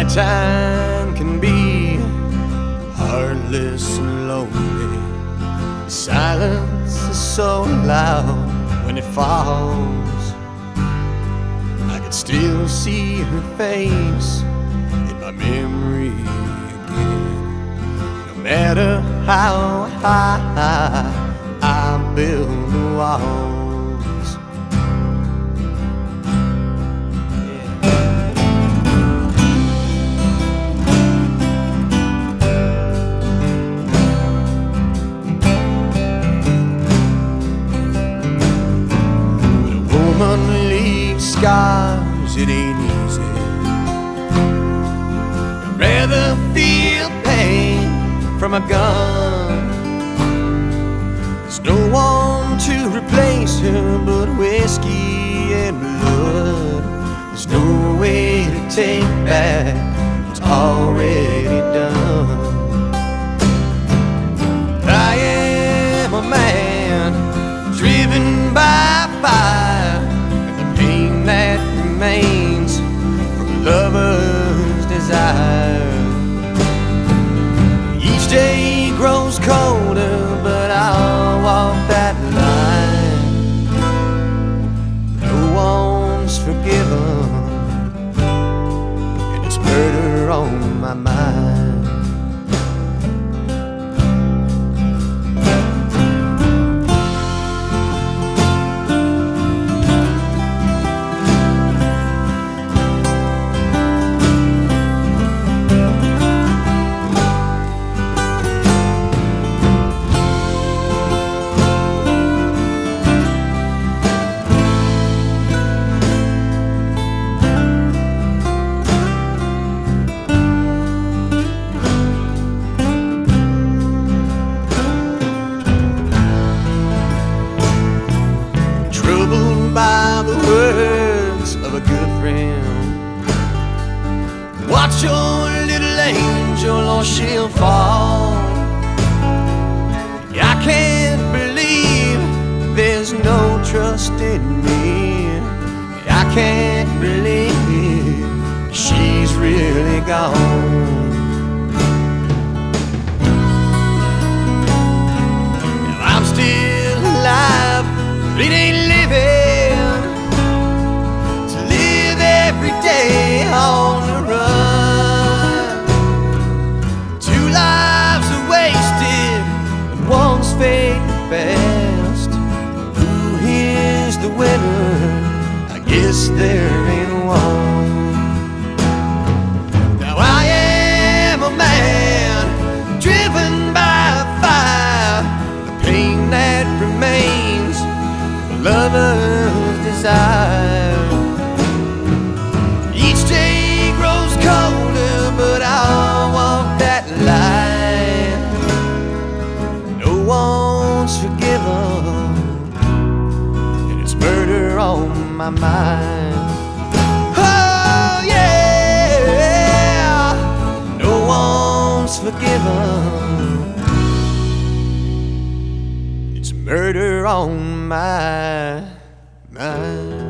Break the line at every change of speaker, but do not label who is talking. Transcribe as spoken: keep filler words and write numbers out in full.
Nighttime can be heartless and lonely. Silence is so loud when it falls. I can still see her face in my memory again. No matter how high I build the walls. Leaves scars, it ain't easy. I'd rather feel pain from a gun. There's no one to replace her but whiskey and blood. There's no way to take back what's already done. I am a man driven by fire, that remains from a lover's desire. Each day grows colder, but I'll walk that line. No one's forgiven, and it's murder on my mind. By the words of a good friend, watch your little angel or she'll fall. I can't believe there's no trust in me. I can't believe she's really gone. I'm still alive, it ain't living. On the run, two lives are wasted, and one's fading fast. Who is the winner? I guess there ain't one. Now I am a man driven by fire, the pain that remains, the lover's desire. Each day grows colder, but I'll walk that line. No one's forgiven, and it's murder on my mind. Oh yeah, no one's forgiven, it's murder on my mind.